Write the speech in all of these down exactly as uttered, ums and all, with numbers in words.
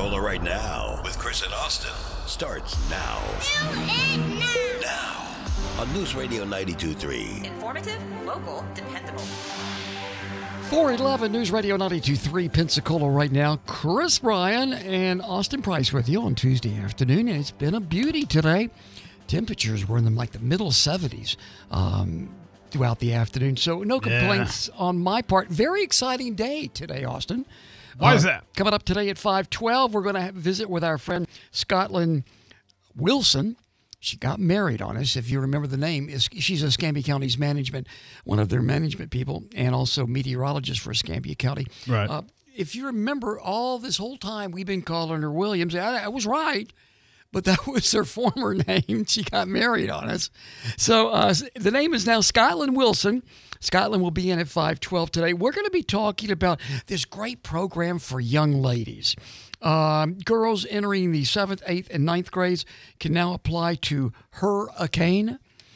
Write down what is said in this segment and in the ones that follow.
Pensacola right now with Chris and Austin starts now. now. Now on News Radio ninety-two point three. Informative, local, dependable. four eleven News Radio ninety-two point three Pensacola right now. Chris Bryan and Austin Price with you on Tuesday afternoon. And it's been a beauty today. Temperatures were in the, like the middle seventies um, throughout the afternoon. So no complaints yeah. on my part. Very exciting day today, Austin. Why uh, is that? Coming up today at five twelve, we're going to visit with our friend Scotland Wilson. She got married on us, if you remember the name. She's a Escambia County's management, one of their management people, and also meteorologist for Escambia County. Right. Uh, if you remember, all this whole time we've been calling her Williams. I, I was right, but that was her former name. She got married on us. So uh, the name is now Scotland Wilson. Scotland will be in at five twelve today. We're going to be talking about this great program for young ladies. Um, girls entering the seventh, eighth, and ninth grades can now apply to Hurricane.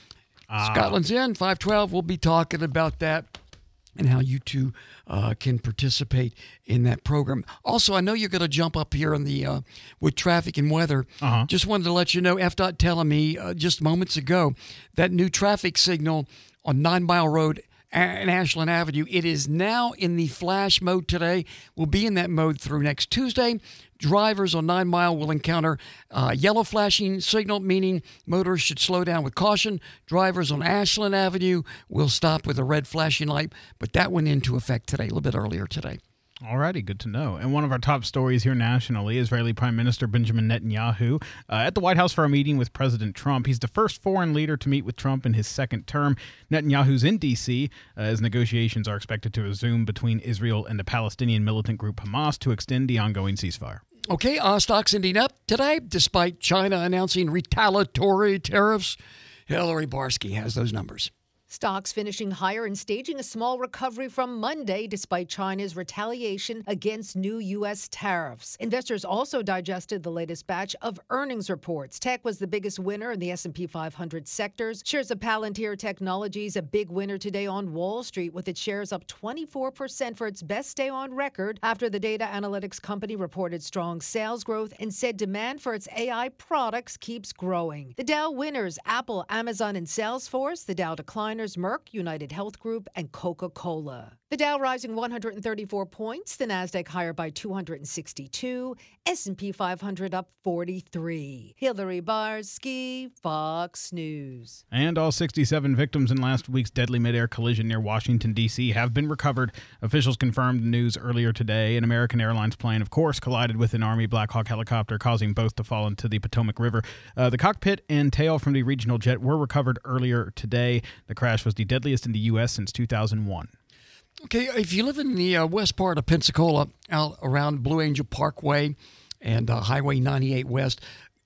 Ah. Scotland's in, five twelve. We'll be talking about that and how you two uh, can participate in that program. Also, I know you're going to jump up here on the uh, with traffic and weather. Uh-huh. Just wanted to let you know, F D O T telling me uh, just moments ago that new traffic signal on Nine Mile Road and Ashland Avenue, it is now in the flash mode today. We'll be in that mode through next Tuesday. Drivers on Nine Mile will encounter uh, yellow flashing signal, meaning motorists should slow down with caution. Drivers on Ashland Avenue will stop with a red flashing light, but that went into effect today, a little bit earlier today. All righty, good to know. And one of our top stories here nationally, Israeli Prime Minister Benjamin Netanyahu uh, at the White House for a meeting with President Trump. He's the first foreign leader to meet with Trump in his second term. Netanyahu's in D C uh, as negotiations are expected to resume between Israel and the Palestinian militant group Hamas to extend the ongoing ceasefire. Okay, uh, stocks ending up today, despite China announcing retaliatory tariffs. Hillary Barsky has those numbers. Stocks finishing higher and staging a small recovery from Monday despite China's retaliation against new U S tariffs. Investors also digested the latest batch of earnings reports. Tech was the biggest winner in the S and P five hundred sectors. Shares of Palantir Technologies, a big winner today on Wall Street, with its shares up twenty-four percent for its best day on record after the data analytics company reported strong sales growth and said demand for its A I products keeps growing. The Dow winners, Apple, Amazon, and Salesforce. The Dow decliners, Merck, United Health Group, and Coca-Cola. The Dow rising one hundred thirty-four points, the Nasdaq higher by two hundred sixty-two, S and P five hundred up forty-three. Hillary Barsky, Fox News. And all sixty-seven victims in last week's deadly midair collision near Washington, D C have been recovered. Officials confirmed the news earlier today. An American Airlines plane, of course, collided with an Army Black Hawk helicopter, causing both to fall into the Potomac River. Uh, the cockpit and tail from the regional jet were recovered earlier today. The crash was the deadliest in the U S since two thousand one. Okay, if you live in the uh, west part of Pensacola, out around Blue Angel Parkway and uh, Highway ninety-eight West,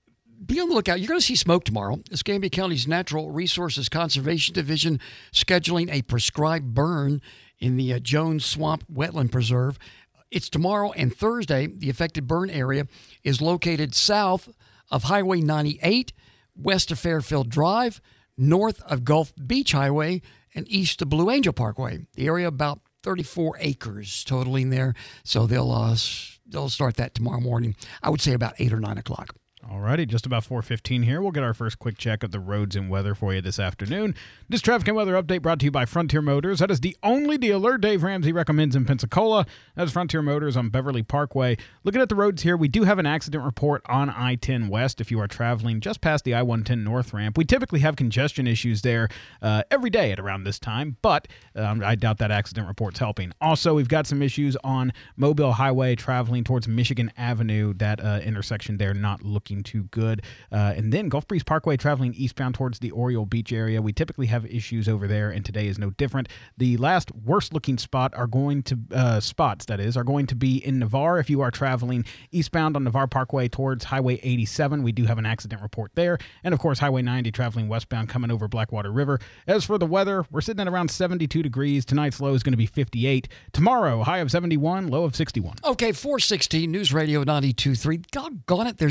be on the lookout. You're going to see smoke tomorrow. Escambia County's Natural Resources Conservation Division scheduling a prescribed burn in the uh, Jones Swamp Wetland Preserve. It's tomorrow and Thursday. The affected burn area is located south of Highway ninety-eight, west of Fairfield Drive, north of Gulf Beach Highway, and east of Blue Angel Parkway. The area about thirty-four acres totaling there. So they'll uh, they'll start that tomorrow morning. I would say about eight or nine o'clock. All righty, just about four fifteen here. We'll get our first quick check of the roads and weather for you this afternoon. This traffic and weather update brought to you by Frontier Motors. That is the only dealer Dave Ramsey recommends in Pensacola. That is Frontier Motors on Beverly Parkway. Looking at the roads here, we do have an accident report on I ten West if you are traveling just past the I one ten North ramp. We typically have congestion issues there uh, every day at around this time, but um, I doubt that accident report's helping. Also, we've got some issues on Mobile Highway traveling towards Michigan Avenue. That uh, intersection there not looking too good. Uh, and then Gulf Breeze Parkway traveling eastbound towards the Oriole Beach area. We typically have issues over there, and today is no different. The last worst looking spot are going to uh, spots that is are going to be in Navarre. If you are traveling eastbound on Navarre Parkway towards Highway eighty-seven, we do have an accident report there. And of course, Highway ninety traveling westbound coming over Blackwater River. As for the weather, we're sitting at around seventy-two degrees. Tonight's low is going to be fifty-eight. Tomorrow, high of seventy-one, low of sixty-one. Okay, four sixteen News Radio ninety-two point three. Doggone it, there's been another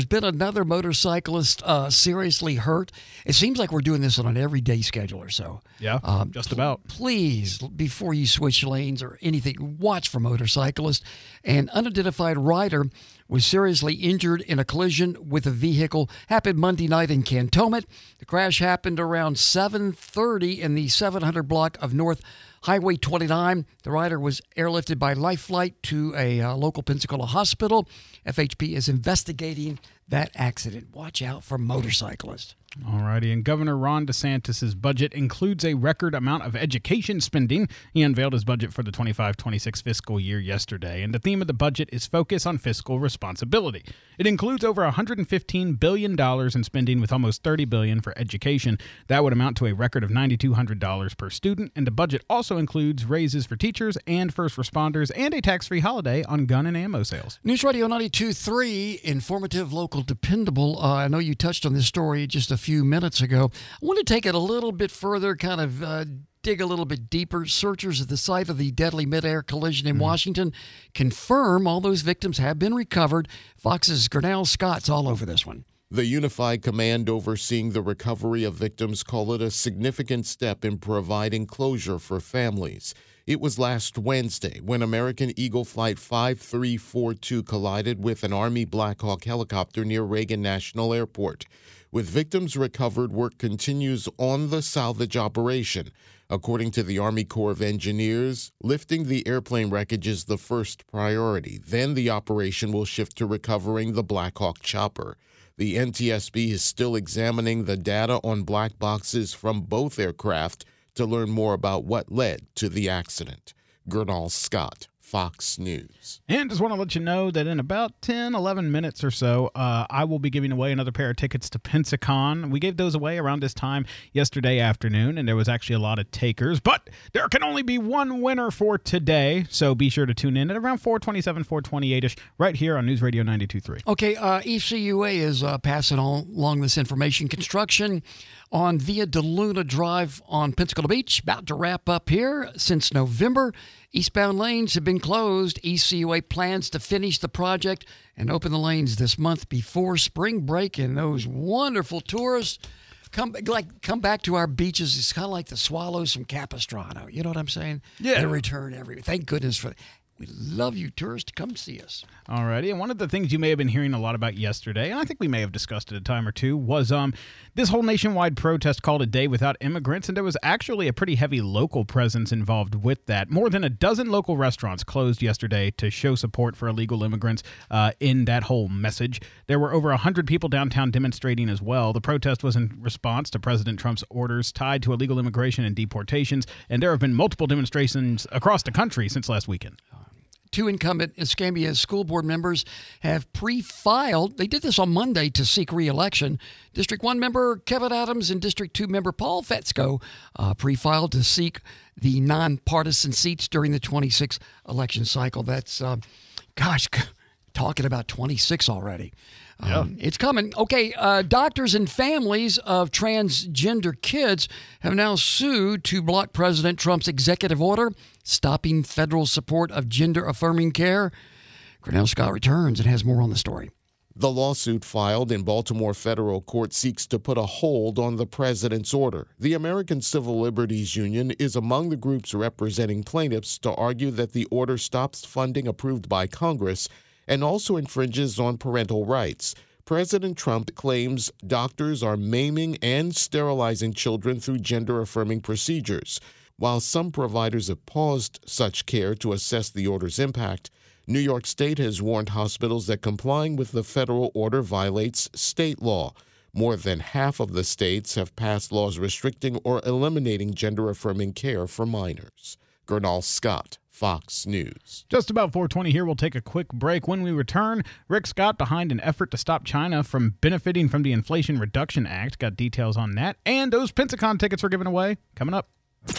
another motorcyclist uh, seriously hurt. It seems like we're doing this on an everyday schedule or so. Yeah, um, just about. Please, before you switch lanes or anything, watch for motorcyclists. An unidentified rider was seriously injured in a collision with a vehicle. Happened Monday night in Cantonment. The crash happened around seven thirty in the seven hundred block of North Highway twenty-nine. The rider was airlifted by Life Flight to a uh, local Pensacola hospital. F H P is investigating that accident. Watch out for motorcyclists. All righty, and Governor Ron DeSantis' budget includes a record amount of education spending. He unveiled his budget for the twenty-five twenty-six fiscal year yesterday, and the theme of the budget is focus on fiscal responsibility. It includes over one hundred fifteen billion dollars in spending, with almost thirty billion dollars for education. That would amount to a record of nine thousand two hundred dollars per student, and the budget also includes raises for teachers and first responders and a tax-free holiday on gun and ammo sales. News Radio ninety-two point three, informative, local, dependable. Uh, I know you touched on this story just a few minutes ago. I want to take it a little bit further, kind of uh, dig a little bit deeper. Searchers at the site of the deadly midair collision in mm. Washington confirm all those victims have been recovered. Fox's Gernell Scott's all over this one. The Unified Command overseeing the recovery of victims call it a significant step in providing closure for families. It was last Wednesday when American Eagle Flight five three four two collided with an Army Black Hawk helicopter near Reagan National Airport. With victims recovered, work continues on the salvage operation. According to the Army Corps of Engineers, lifting the airplane wreckage is the first priority. Then the operation will shift to recovering the Black Hawk chopper. The N T S B is still examining the data on black boxes from both aircraft to learn more about what led to the accident. Gernall Scott, Fox News. And just want to let you know that in about ten, eleven minutes or so, uh, I will be giving away another pair of tickets to Pensacon. We gave those away around this time yesterday afternoon, and there was actually a lot of takers. But there can only be one winner for today, so be sure to tune in at around four twenty-seven, four twenty-eight-ish, right here on News Radio ninety-two point three. Okay, uh, E C U A is uh, passing on along this information. Construction on Via de Luna Drive on Pensacola Beach, about to wrap up here. Since November, eastbound lanes have been closed. E C U A plans to finish the project and open the lanes this month before spring break, and those wonderful tourists come like come back to our beaches. It's kind of like the swallows from Capistrano. You know what I'm saying? Yeah. They return every. Thank goodness for. We love you, tourists. Come see us. All righty. And one of the things you may have been hearing a lot about yesterday, and I think we may have discussed it a time or two, was um this whole nationwide protest called A Day Without Immigrants, and there was actually a pretty heavy local presence involved with that. More than a dozen local restaurants closed yesterday to show support for illegal immigrants uh, in that whole message. There were over one hundred people downtown demonstrating as well. The protest was in response to President Trump's orders tied to illegal immigration and deportations, and there have been multiple demonstrations across the country since last weekend. Two incumbent Escambia school board members have pre-filed. They did this on Monday to seek re-election. District one member Kevin Adams and District two member Paul Fetzko uh, pre-filed to seek the nonpartisan seats during the twenty-six election cycle. That's, uh, gosh, talking about twenty-six already. Um, yeah. It's coming. Okay, uh, doctors and families of transgender kids have now sued to block President Trump's executive order stopping federal support of gender-affirming care. Gernell Scott returns and has more on the story. The lawsuit filed in Baltimore federal court seeks to put a hold on the president's order. The American Civil Liberties Union is among the groups representing plaintiffs to argue that the order stops funding approved by Congress and also infringes on parental rights. President Trump claims doctors are maiming and sterilizing children through gender-affirming procedures. While some providers have paused such care to assess the order's impact, New York State has warned hospitals that complying with the federal order violates state law. More than half of the states have passed laws restricting or eliminating gender-affirming care for minors. Gernall Scott, Fox News. Just about four twenty here. We'll take a quick break. When we return, Rick Scott behind an effort to stop China from benefiting from the Inflation Reduction Act. Got details on that. And those Pensacon tickets we're giving away coming up.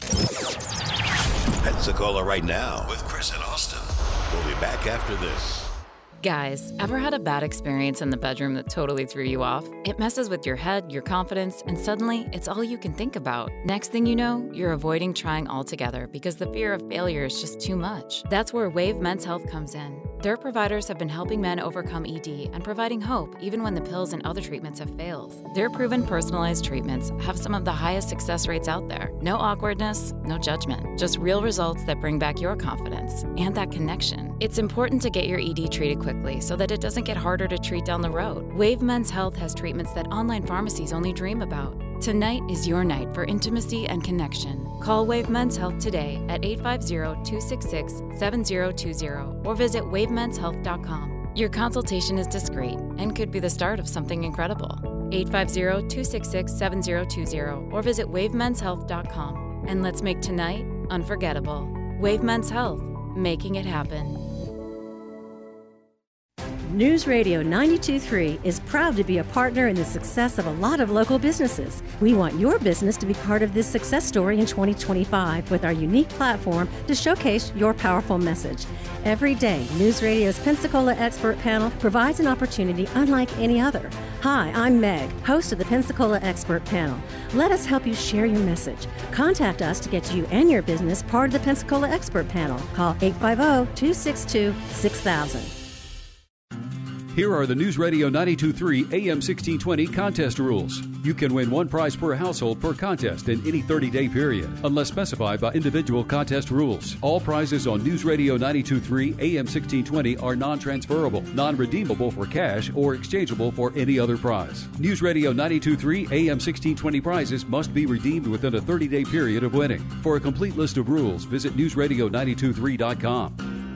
Pensacola Right Now with Chris and Austin. We'll be back after this. Guys, ever had a bad experience in the bedroom that totally threw you off? It messes with your head, your confidence, and suddenly it's all you can think about. Next thing you know, you're avoiding trying altogether because the fear of failure is just too much. That's where Wave Men's Health comes in. Their providers have been helping men overcome E D and providing hope even when the pills and other treatments have failed. Their proven personalized treatments have some of the highest success rates out there. No awkwardness, no judgment, just real results that bring back your confidence and that connection. It's important to get your E D treated quickly so that it doesn't get harder to treat down the road. Wave Men's Health has treatments that online pharmacies only dream about. Tonight is your night for intimacy and connection. Call Wave Men's Health today at eight five zero, two six six, seven zero two zero or visit wave mens health dot com. Your consultation is discreet and could be the start of something incredible. eight five zero, two six six, seven zero two zero or visit wave mens health dot com. And let's make tonight unforgettable. Wave Men's Health, making it happen. News Radio ninety-two point three is proud to be a partner in the success of a lot of local businesses. We want your business to be part of this success story in twenty twenty-five with our unique platform to showcase your powerful message. Every day, News Radio's Pensacola Expert Panel provides an opportunity unlike any other. Hi, I'm Meg, host of the Pensacola Expert Panel. Let us help you share your message. Contact us to get you and your business part of the Pensacola Expert Panel. Call eight five zero, two six two, six thousand. Here are the News Radio ninety-two point three A M sixteen twenty contest rules. You can win one prize per household per contest in any thirty-day period, unless specified by individual contest rules. All prizes on News Radio ninety-two point three A M sixteen twenty are non-transferable, non-redeemable for cash, or exchangeable for any other prize. News Radio ninety-two point three A M sixteen twenty prizes must be redeemed within a thirty-day period of winning. For a complete list of rules, visit news radio ninety-two point three dot com.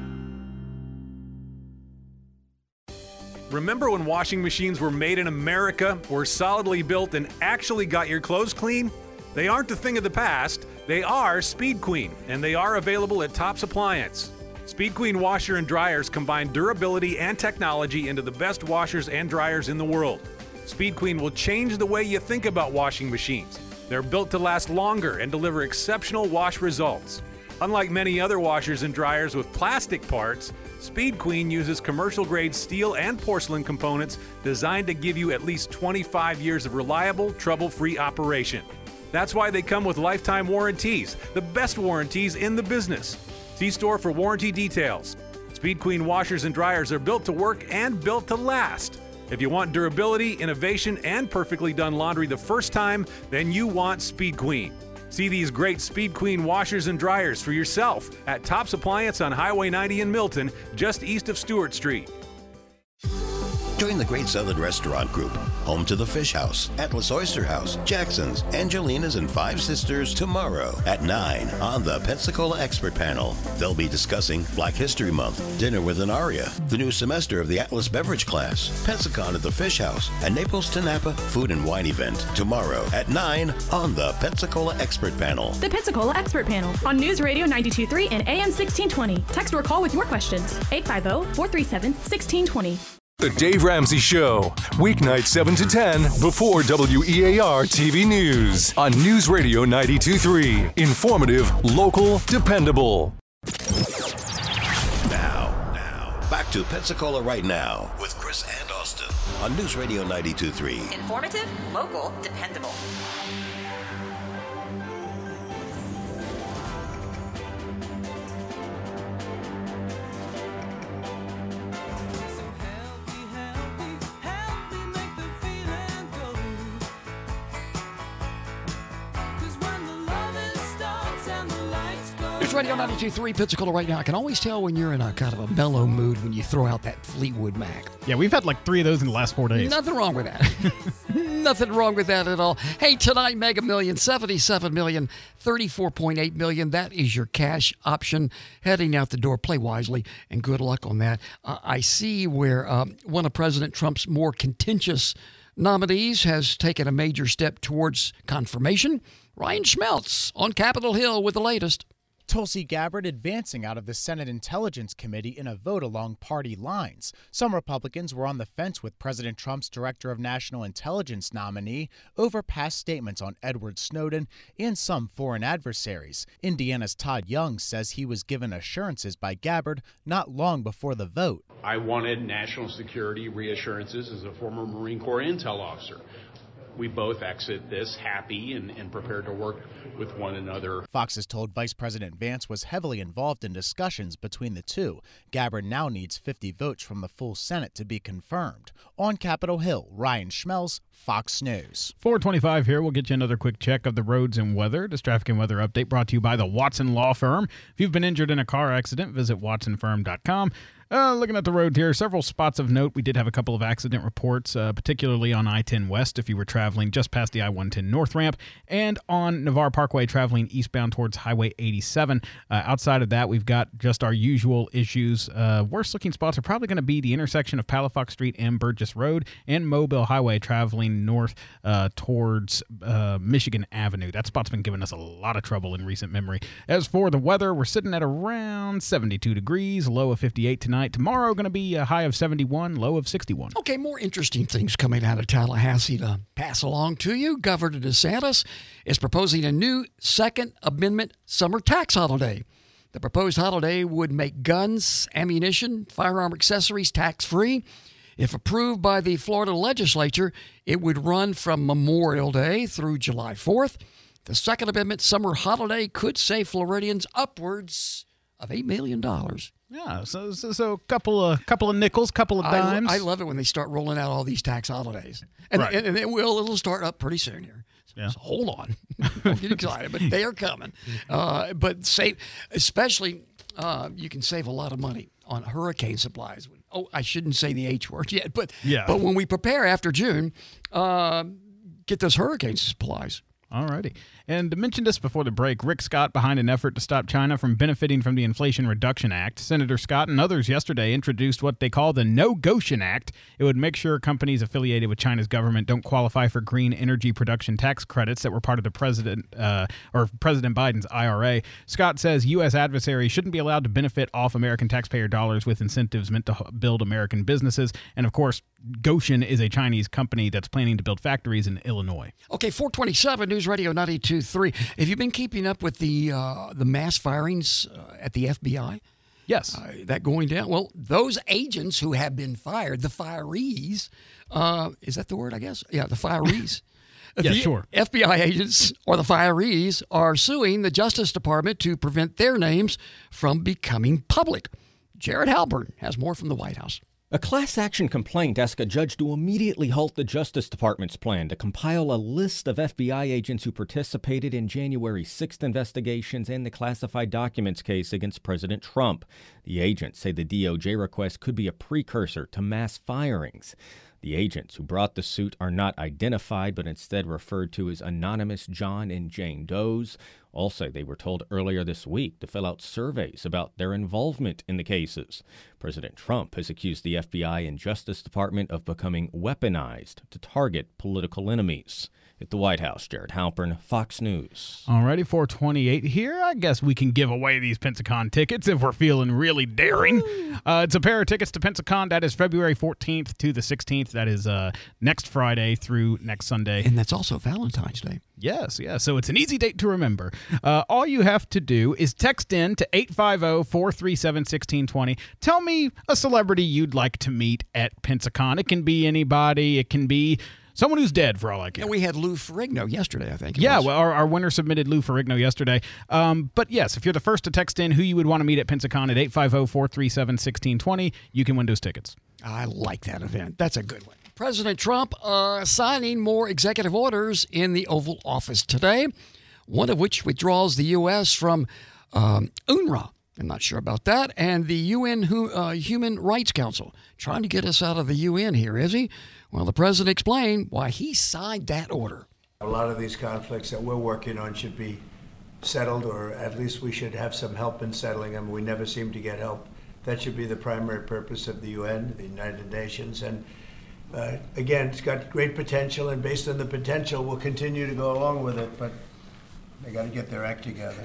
Remember when washing machines were made in America, were solidly built, and actually got your clothes clean? They aren't a thing of the past. They are Speed Queen, and they are available at Tops Appliance. Speed Queen washer and dryers combine durability and technology into the best washers and dryers in the world. Speed Queen will change the way you think about washing machines. They're built to last longer and deliver exceptional wash results. Unlike many other washers and dryers with plastic parts, Speed Queen uses commercial-grade steel and porcelain components designed to give you at least twenty-five years of reliable, trouble-free operation. That's why they come with lifetime warranties, the best warranties in the business. See store for warranty details. Speed Queen washers and dryers are built to work and built to last. If you want durability, innovation, and perfectly done laundry the first time, then you want Speed Queen. See these great Speed Queen washers and dryers for yourself at Tops Appliance on Highway ninety in Milton, just east of Stewart Street. Join the Great Southern Restaurant Group, home to the Fish House, Atlas Oyster House, Jackson's, Angelina's, and Five Sisters tomorrow at nine on the Pensacola Expert Panel. They'll be discussing Black History Month, dinner with an aria, the new semester of the Atlas Beverage Class, Pensacon at the Fish House, and Naples to Napa Food and Wine event tomorrow at nine on the Pensacola Expert Panel. The Pensacola Expert Panel on News Radio ninety-two point three and A M sixteen twenty. Text or call with your questions. eight five zero, four three seven, one six two zero. The Dave Ramsey Show, weeknight seven to ten before W E A R T V News on News Radio ninety-two point three. Informative, local, dependable. Now, now, back to Pensacola Right Now with Chris and Austin on News Radio ninety-two point three. Informative, local, dependable. Radio ninety-two point three Pensacola Right Now. I can always tell when you're in a kind of a mellow mood when you throw out that Fleetwood Mac. Yeah, we've had like three of those in the last four days. Nothing wrong with that. Nothing wrong with that at all. Hey, tonight, Mega Million, seventy-seven million, thirty-four point eight million. That is your cash option heading out the door. Play wisely and good luck on that. Uh, I see where um, one of President Trump's more contentious nominees has taken a major step towards confirmation. Ryan Schmeltz on Capitol Hill with the latest. Tulsi Gabbard advancing out of the Senate Intelligence Committee in a vote along party lines. Some Republicans were on the fence with President Trump's Director of National Intelligence nominee over past statements on Edward Snowden and some foreign adversaries. Indiana's Todd Young says he was given assurances by Gabbard not long before the vote. I wanted national security reassurances as a former Marine Corps intel officer. we both exit this happy and, and prepared to work with one another. Fox has told Vice President Vance was heavily involved in discussions between the two. Gabbard now needs fifty votes from the full Senate to be confirmed. On Capitol Hill, Ryan Schmelz, Fox News. four twenty-five here. We'll get you another quick check of the roads and weather. This traffic and weather update brought to you by the Watson Law Firm. If you've been injured in a car accident, visit watson firm dot com. Uh, looking at the road here, several spots of note. We did have a couple of accident reports, uh, particularly on I ten West if you were traveling just past the I one ten North ramp, and on Navarre Parkway traveling eastbound towards Highway eighty-seven. Uh, outside of that, we've got just our usual issues. Uh, worst looking spots are probably going to be the intersection of Palafox Street and Burgess Road and Mobile Highway traveling north uh, towards uh, Michigan Avenue. That spot's been giving us a lot of trouble in recent memory. As for the weather, we're sitting at around seventy-two degrees, low of fifty-eight tonight. Tomorrow going to be a high of seventy-one, low of sixty-one. Okay, more interesting things coming out of Tallahassee to pass along to you. Governor DeSantis is proposing a new Second Amendment summer tax holiday. The proposed holiday would make guns, ammunition, firearm accessories tax-free. If approved by the Florida legislature, it would run from Memorial Day through July fourth. The Second Amendment summer holiday could save Floridians upwards of eight million dollars. Yeah, so so, so a couple of couple of nickels, couple of dimes. I, I love it when they start rolling out all these tax holidays, and right. and, and it will it'll start up pretty soon here. So, yeah. so hold on, don't get excited, but they are coming. Uh, but save, especially uh, you can save a lot of money on hurricane supplies. Oh, I shouldn't say the H word yet, but yeah. But when we prepare after June, uh, get those hurricane supplies. All righty. And to mention this before the break, Rick Scott behind an effort to stop China from benefiting from the Inflation Reduction Act. Senator Scott and others yesterday introduced what they call the No-Goshen Act. It would make sure companies affiliated with China's government don't qualify for green energy production tax credits that were part of the president uh, or President Biden's I R A. Scott says U S adversaries shouldn't be allowed to benefit off American taxpayer dollars with incentives meant to build American businesses. And of course, Goshen is a Chinese company that's planning to build factories in Illinois. Okay, four twenty-seven News Radio ninety-two point three. Have you been keeping up with the uh, the mass firings uh, at the F B I? Yes. Uh, that going down? Well, those agents who have been fired, the firees, uh, is that the word, I guess? Yeah, the firees. Yeah, the sure. F B I agents or the firees are suing the Justice Department to prevent their names from becoming public. Jared Halpern has more from the White House. A class action complaint asked a judge to immediately halt the Justice Department's plan to compile a list of F B I agents who participated in January sixth investigations and the classified documents case against President Trump. The agents say the D O J request could be a precursor to mass firings. The agents who brought the suit are not identified, but instead referred to as anonymous John and Jane Does. Also, they were told earlier this week to fill out surveys about their involvement in the cases. President Trump has accused the F B I and Justice Department of becoming weaponized to target political enemies. At the White House, Jared Halpern, Fox News. Alrighty, four twenty-eight here. I guess we can give away these Pensacon tickets if we're feeling really daring. Uh, it's a pair of tickets to Pensacon. That is February fourteenth to the sixteenth. That is uh, next Friday through next Sunday. And that's also Valentine's Day. Yes, yes. So it's an easy date to remember. Uh, all you have to do is text in to eight five zero, four three seven, one six two zero. Tell me a celebrity you'd like to meet at Pensacon. It can be anybody. It can be someone who's dead, for all I care. And we had Lou Ferrigno yesterday, I think. Yeah, was. well, our, our winner submitted Lou Ferrigno yesterday. Um, but yes, if you're the first to text in who you would want to meet at Pensacon at eight five zero, four three seven, one six two zero, you can win those tickets. I like that event. That's a good one. President Trump uh, signing more executive orders in the Oval Office today, one of which withdraws the U S from um, UNRWA. I'm not sure about that. And the U N uh, Human Rights Council, trying to get us out of the U N here, is he? Well, the president explained why he signed that order. A lot of these conflicts that we're working on should be settled, or at least we should have some help in settling them. We never seem to get help. That should be the primary purpose of the U N, the United Nations. And uh, again, it's got great potential, and based on the potential, we'll continue to go along with it, but they got to get their act together.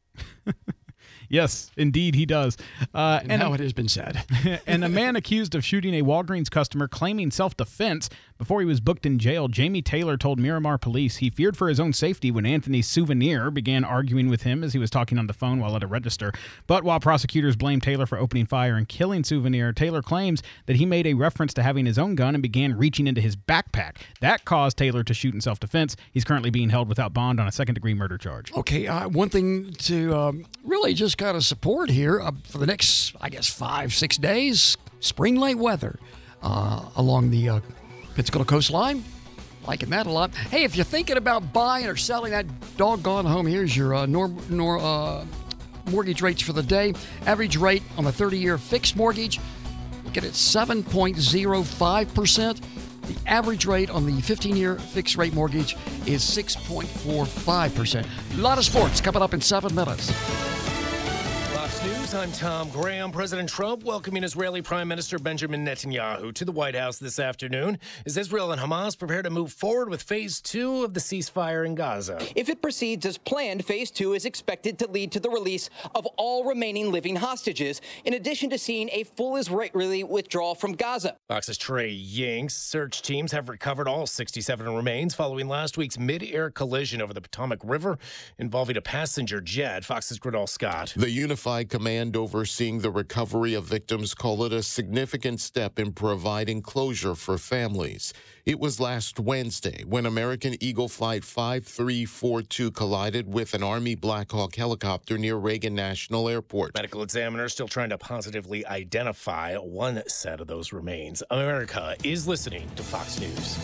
Yes, indeed he does. Uh, and, and now a, it has been said. And a man accused of shooting a Walgreens customer claiming self-defense Before he was booked in jail, Jamie Taylor told Miramar police he feared for his own safety when Anthony Souvenir began arguing with him as he was talking on the phone while at a register. But while prosecutors blame Taylor for opening fire and killing Souvenir, Taylor claims that he made a reference to having his own gun and began reaching into his backpack. That caused Taylor to shoot in self-defense. He's currently being held without bond on a second-degree murder charge. Okay, uh, one thing to um, really just kind of support here uh, for the next, I guess, five, six days, spring-like weather uh, along the uh, Pensacola coastline. Liking that a lot. Hey, if you're thinking about buying or selling that doggone home, here's your uh, nor, nor, uh, mortgage rates for the day. Average rate on the thirty-year fixed mortgage, look at it, seven point oh five percent. The average rate on the fifteen-year fixed-rate mortgage is six point four five percent. A lot of sports coming up in seven minutes. Fox News, I'm Tom Graham. President Trump welcoming Israeli Prime Minister Benjamin Netanyahu to the White House this afternoon as Israel and Hamas prepare to move forward with phase two of the ceasefire in Gaza. If it proceeds as planned, phase two is expected to lead to the release of all remaining living hostages, in addition to seeing a full Israeli withdrawal from Gaza. Fox's Trey Ying's search teams have recovered all sixty-seven remains following last week's mid-air collision over the Potomac River involving a passenger jet. Fox's Gridall Scott. The Unified Command overseeing the recovery of victims call it a significant step in providing closure for families. It was last Wednesday when American Eagle Flight five three four two collided with an Army Black Hawk helicopter near Reagan National Airport. Medical examiners still trying to positively identify one set of those remains. America is listening to Fox News.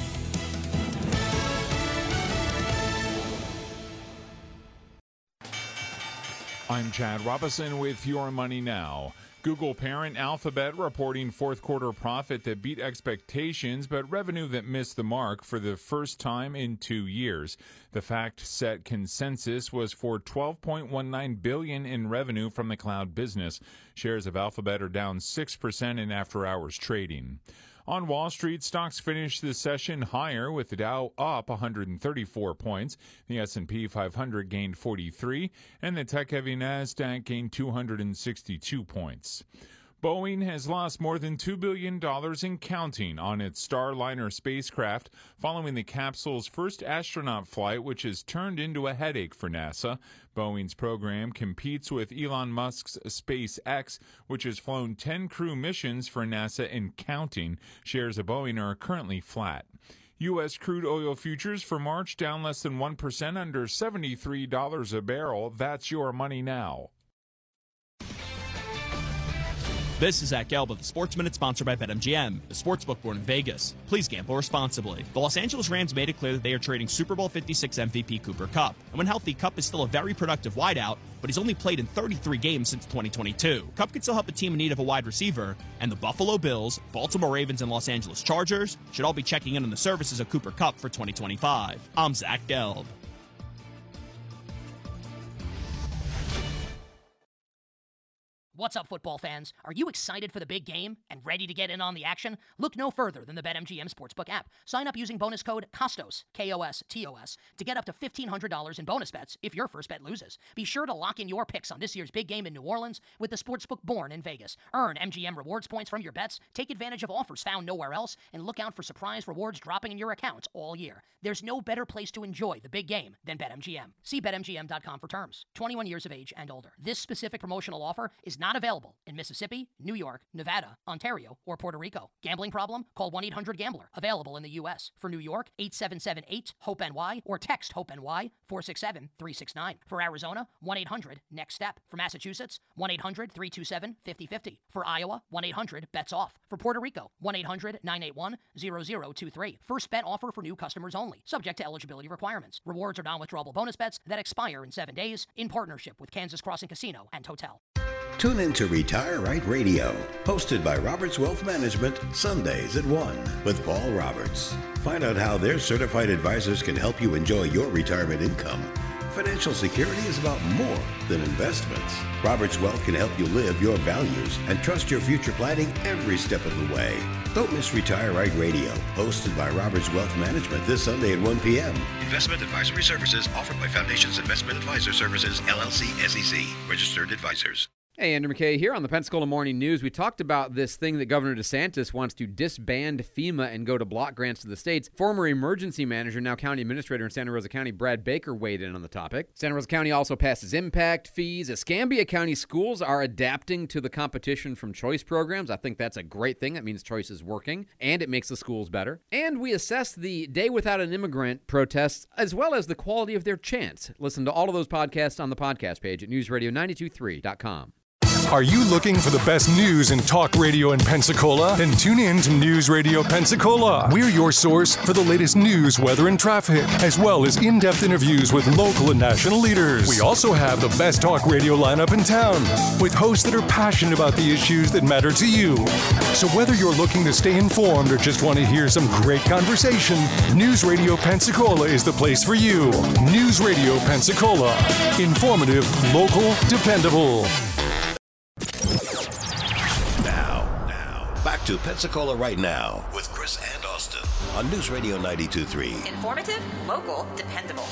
I'm Chad Robinson with Your Money Now. Google parent Alphabet reporting fourth quarter profit that beat expectations, but revenue that missed the mark for the first time in two years. The FactSet consensus was for twelve point one nine billion dollars in revenue from the cloud business. Shares of Alphabet are down six percent in after-hours trading. On Wall Street, stocks finished the session higher, with the Dow up one hundred thirty-four points. The S and P five hundred gained forty-three, and the tech-heavy Nasdaq gained two hundred sixty-two points. Boeing has lost more than two billion dollars in counting on its Starliner spacecraft following the capsule's first astronaut flight, which has turned into a headache for NASA. Boeing's program competes with Elon Musk's SpaceX, which has flown ten crew missions for NASA and counting. Shares of Boeing are currently flat. U S crude oil futures for March down less than one percent, under seventy-three dollars a barrel. That's Your Money Now. This is Zach Gelb of the Sports Minute, sponsored by BetMGM, the sportsbook born in Vegas. Please gamble responsibly. The Los Angeles Rams made it clear that they are trading Super Bowl fifty-six M V P Cooper Kupp. And when healthy, Kupp is still a very productive wideout, but he's only played in thirty-three games since twenty twenty-two. Kupp can still help a team in need of a wide receiver, and the Buffalo Bills, Baltimore Ravens, and Los Angeles Chargers should all be checking in on the services of Cooper Kupp for twenty twenty-five. I'm Zach Gelb. What's up, football fans? Are you excited for the big game and ready to get in on the action? Look no further than the BetMGM Sportsbook app. Sign up using bonus code KOSTOS, K O S T O S, to get up to fifteen hundred dollars in bonus bets if your first bet loses. Be sure to lock in your picks on this year's big game in New Orleans with the Sportsbook born in Vegas. Earn M G M rewards points from your bets, take advantage of offers found nowhere else, and look out for surprise rewards dropping in your account all year. There's no better place to enjoy the big game than BetMGM. See Bet M G M dot com for terms. twenty-one years of age and older. This specific promotional offer is not available in Mississippi, New York, Nevada, Ontario, or Puerto Rico. Gambling problem? Call one eight hundred gambler. Available in the U S. For New York, eight seven seven eight, HOPE N Y or text HOPE N Y four six seven, three six nine. For Arizona, one eight hundred next step. For Massachusetts, one eight hundred, three two seven, five zero five zero. For Iowa, one eight hundred bets off. For Puerto Rico, one eight hundred, nine eight one, zero zero two three. First bet offer for new customers only. Subject to eligibility requirements. Rewards are non-withdrawable bonus bets that expire in seven days in partnership with Kansas Crossing Casino and Hotel. Tune in to Retire Right Radio, hosted by Roberts Wealth Management, Sundays at one with Paul Roberts. Find out how their certified advisors can help you enjoy your retirement income. Financial security is about more than investments. Roberts Wealth can help you live your values and trust your future planning every step of the way. Don't miss Retire Right Radio, hosted by Roberts Wealth Management this Sunday at one p.m. Investment advisory services offered by Foundations Investment Advisor Services, L L C, S E C. Registered advisors. Hey, Andrew McKay here on the Pensacola Morning News. We talked about this thing that Governor DeSantis wants to disband FEMA and go to block grants to the states. Former emergency manager, now county administrator in Santa Rosa County, Brad Baker, weighed in on the topic. Santa Rosa County also passes impact fees. Escambia County schools are adapting to the competition from choice programs. I think that's a great thing. That means choice is working, and it makes the schools better. And we assess the Day Without an Immigrant protests, as well as the quality of their chants. Listen to all of those podcasts on the podcast page at news radio nine two three dot com. Are you looking for the best news and talk radio in Pensacola? Then tune in to News Radio Pensacola. We're your source for the latest news, weather, and traffic, as well as in-depth interviews with local and national leaders. We also have the best talk radio lineup in town, with hosts that are passionate about the issues that matter to you. So whether you're looking to stay informed or just want to hear some great conversation, News Radio Pensacola is the place for you. News Radio Pensacola. Informative, local, dependable. Back to Pensacola Right Now with Chris and Austin on News Radio ninety-two point three. Informative, local, dependable.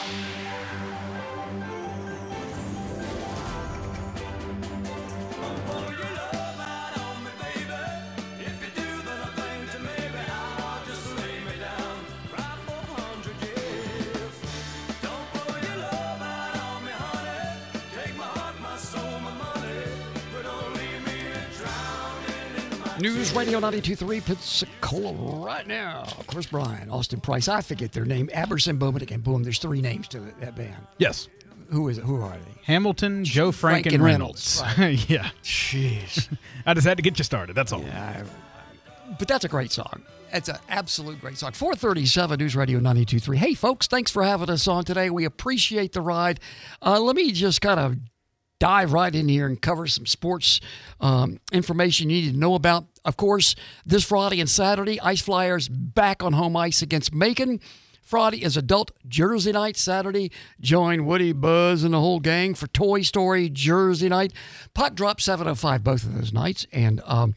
News Radio ninety-two point three, Pensacola Right Now. Chris Bryan, Austin Price. I forget their name. Aberson, Bowman, and boom. There's three names to that band. Yes. Who is it? Who are they? Hamilton, Joe Frank, Frank and and Reynolds. Reynolds. Yeah. Jeez. I just had to get you started. That's all. Yeah. But that's a great song. It's an absolute great song. four thirty-seven News Radio ninety-two point three. Hey, folks, thanks for having us on today. We appreciate the ride. Uh, let me just kind of dive right in here and cover some sports um, information you need to know about. Of course, this Friday and Saturday, Ice Flyers back on home ice against Macon. Friday is Adult Jersey Night. Saturday, join Woody, Buzz, and the whole gang for Toy Story Jersey Night. Puck drop seven oh five both of those nights. And um,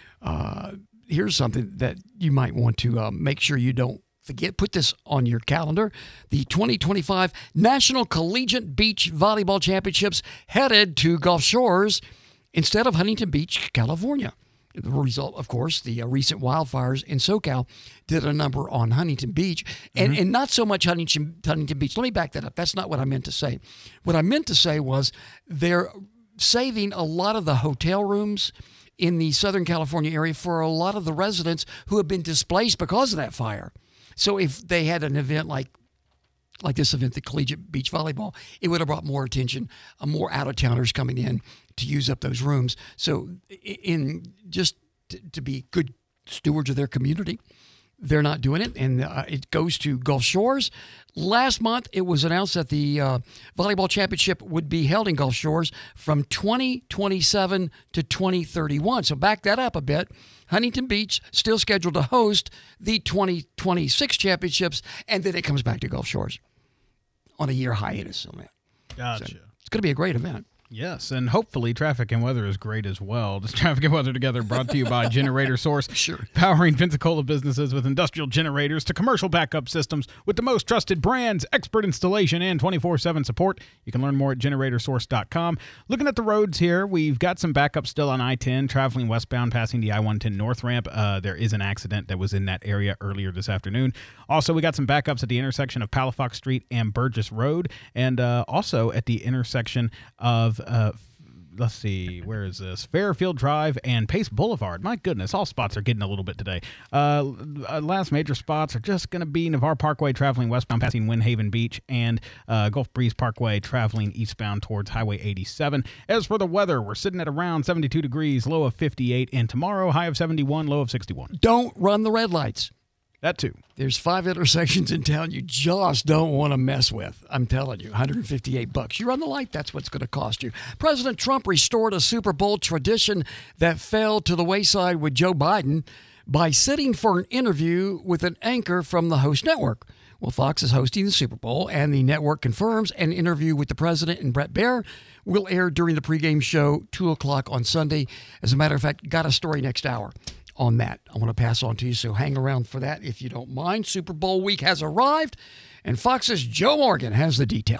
uh, here's something that you might want to uh, make sure you don't forget. Put this on your calendar. The twenty twenty-five National Collegiate Beach Volleyball Championships headed to Gulf Shores instead of Huntington Beach, California. The result, of course, the uh, recent wildfires in SoCal did a number on Huntington Beach, and, mm-hmm. and not so much Huntington, Huntington Beach. Let me back that up. That's not what I meant to say. What I meant to say was they're saving a lot of the hotel rooms in the Southern California area for a lot of the residents who have been displaced because of that fire. So if they had an event like like this event, the Collegiate Beach Volleyball, it would have brought more attention, uh, more out-of-towners coming in to use up those rooms. So in just to, to be good stewards of their community, they're not doing it, and uh, it goes to Gulf Shores. Last month, it was announced that the uh, volleyball championship would be held in Gulf Shores from twenty twenty-seven to twenty thirty-one. So back that up a bit. Huntington Beach still scheduled to host the twenty twenty-six championships, and then it comes back to Gulf Shores on a year hiatus on that. Gotcha. So it's going to be a great event. Yes, and hopefully traffic and weather is great as well. This Traffic and Weather Together brought to you by Generator Source. Sure. Powering Pensacola businesses with industrial generators to commercial backup systems with the most trusted brands, expert installation, and twenty-four seven support. You can learn more at generator source dot com. Looking at the roads here, we've got some backup still on I ten, traveling westbound, passing the I one ten North Ramp. Uh, there is an accident that was in that area earlier this afternoon. Also, we got some backups at the intersection of Palafox Street and Burgess Road, and uh, also at the intersection of Uh, let's see, where is this? Fairfield Drive and Pace Boulevard. My goodness, all spots are getting a little bit today. Uh, last major spots are just going to be Navarre Parkway traveling westbound, passing Windhaven Beach, and uh, Gulf Breeze Parkway traveling eastbound towards Highway eighty-seven. As for the weather, we're sitting at around seventy-two degrees, low of fifty-eight, and tomorrow, high of seventy-one, low of sixty-one. Don't run the red lights. That too. There's five intersections in town you just don't want to mess with. I'm telling you, one hundred fifty-eight bucks. You run the light, that's what's going to cost you. President Trump restored a Super Bowl tradition that fell to the wayside with Joe Biden by sitting for an interview with an anchor from the host network. Well, Fox is hosting the Super Bowl, and the network confirms an interview with the president and Brett Baer will air during the pregame show, two o'clock on Sunday. As a matter of fact, got a story next hour on that I want to pass on to you, so hang around for that if you don't mind. Super Bowl week has arrived, and Fox's Joe Morgan has the details.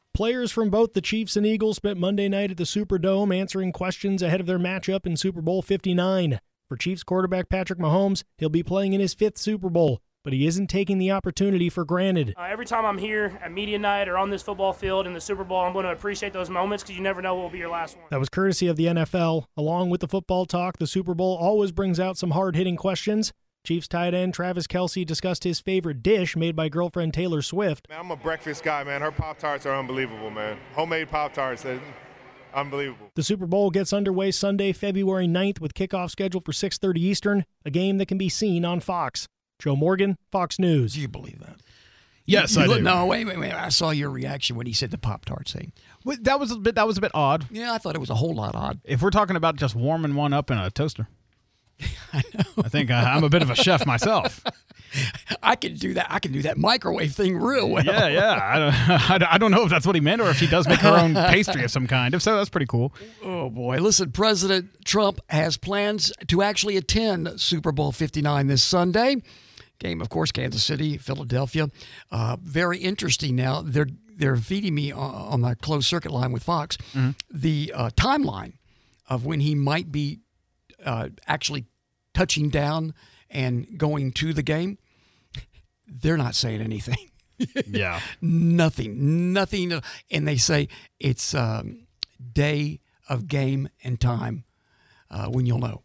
Players from both the Chiefs and Eagles spent Monday night at the Superdome answering questions ahead of their matchup in Super Bowl fifty-nine. For Chiefs quarterback Patrick Mahomes, he'll be playing in his fifth Super Bowl, but he isn't taking the opportunity for granted. Uh, every time I'm here at media night or on this football field in the Super Bowl, I'm going to appreciate those moments because you never know what will be your last one. That was courtesy of the N F L. Along with the football talk, the Super Bowl always brings out some hard-hitting questions. Chiefs tight end Travis Kelce discussed his favorite dish made by girlfriend Taylor Swift. Man, I'm a breakfast guy, man. Her Pop-Tarts are unbelievable, man. Homemade Pop-Tarts, they're unbelievable. The Super Bowl gets underway Sunday, February ninth, with kickoff scheduled for six thirty Eastern, a game that can be seen on Fox. Joe Morgan, Fox News. Do you believe that? Yes, you, I you, do. No, wait, wait, wait. I saw your reaction when he said the Pop-Tarts thing. Well, that was a bit. That was a bit odd. Yeah, I thought it was a whole lot odd. If we're talking about just warming one up in a toaster, I know. I think I, I'm a bit of a chef myself. I can do that. I can do that microwave thing real well. Yeah, yeah. I don't, I don't know if that's what he meant or if he does make her own pastry of some kind. If so, that's pretty cool. Oh, boy. Listen, President Trump has plans to actually attend Super Bowl fifty-nine this Sunday. Game, of course, Kansas City, Philadelphia. Uh, very interesting now. They're they're feeding me on, on the closed circuit line with Fox mm-hmm. the uh, timeline of when he might be uh, actually touching down and going to the game. They're not saying anything. Yeah. Nothing. Nothing. And they say it's um, day of game and time uh, when you'll know.